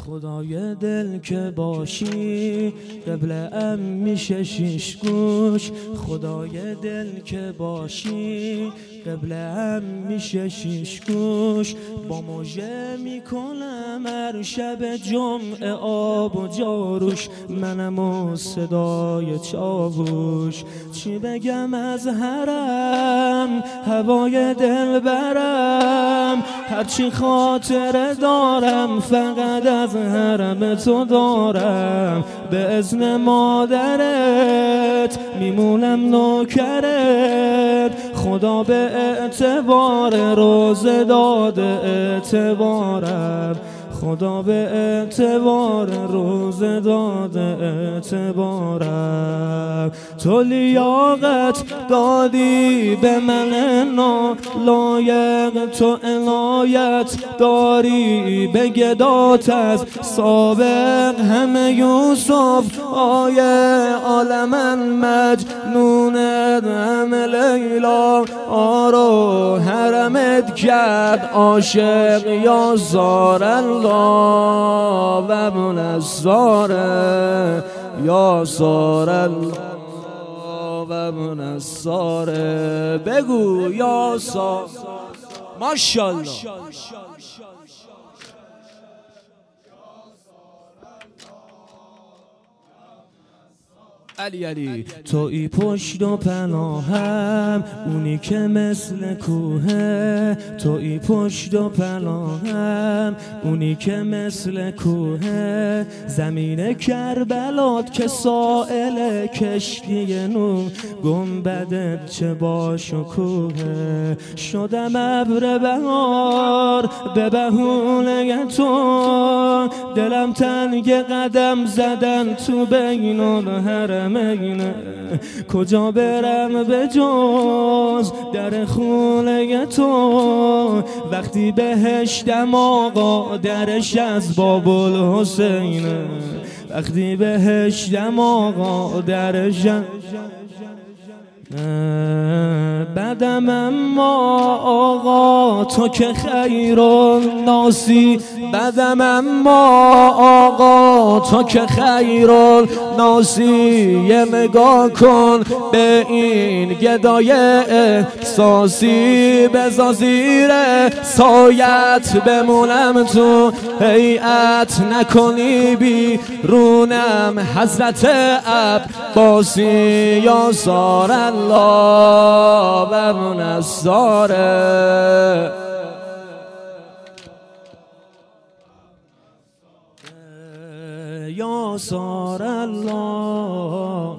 خدای دل که باشی قبله میشه شیش گوش. خدای دل که باشی قبله میشه شیش گوش. با موجه میکنم هر شب جمعه آب و جاروش. منم و صدای چاووش. چی بگم از حرم هوای دل برم. هرچی خاطره دارم فقط از حرم تو دارم. به اذن مادرت میمونم نوکرت. خدا به اعتبار روزه داده اعتبارم. خدا به اعتبار روزه داده اعتبارم. تو لیاقت دادی به من نالایق. تو عنایت داری به گدات از سابق. همه یوسف آیه عالم مجنونت. همه لیلا آرو حرمت کرد عاشق. یا زار الله و منصاره. یا زار الله و منصاره. بگو یا زار. ماشاءالله. علی علی توی پشت و پناهم اونی که مثل کوهه. توی پشت و پناهم اونی که مثل کوهه. زمین کربلات که سائل کشتی نوح. گنبدت چه باش و کوهه. شدم ابر بهار به بهونه تو. دلم تنگ قدم زدن تو بین الحرمین. کجا برم به جز در خونه تو. وقتی بهشتم آقا درش از باب الحسین. وقتی بهشتم آقا درش بدم اما آقا تو که خیر الناسی. بدم اما آقا تو که خیر الناسی. یه نگاه کن به این گدای احساسی. بذار زیر سایت بمونم تو هیئت. نکنی بیرونم حضرت عباسی. یا زار الله و منصاره. یا زار الله.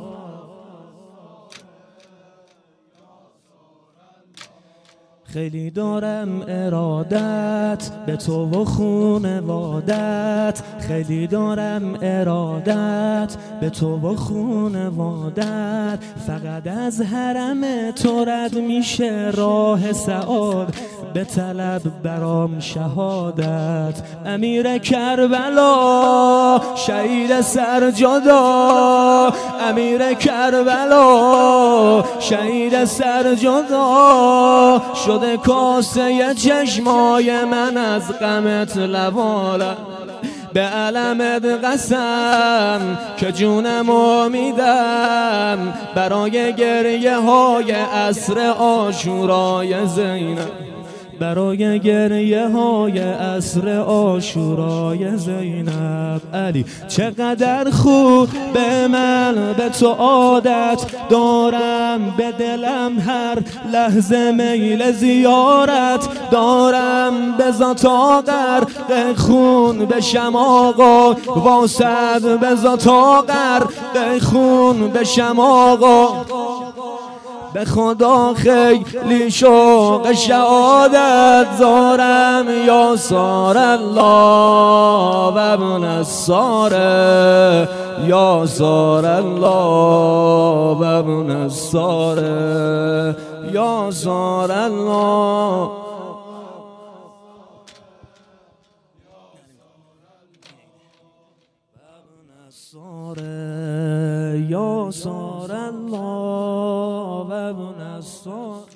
خیلی دارم ارادت به تو و خونوادت. خیلی دارم ارادت به تو و خونوادت. فقط از حرم تو رد میشه راه سعاد. به طلب برام شهادت. امیر کربلا شهید سرجدا. امیر کربلا شهید سرجدا. شده کاسه چشمای من از غمت لواله. به علمت قسم که جونمو میدم. برای گریه های عصر عاشورای زینب. برای گریه های عصر عاشورای زینب. علی چقدر خوب به من به تو عادت دارم. به دلم هر لحظه میل زیارت دارم. به ذاتا غرق خون بشم آقا واسد. به ذاتا غرق خون بشم آقا. به خدا خیلی شوق شهادت دارم. یا زار الله و منصاره. یا زار الله و منصاره. یا زار الله. یا زار الله و منصاره.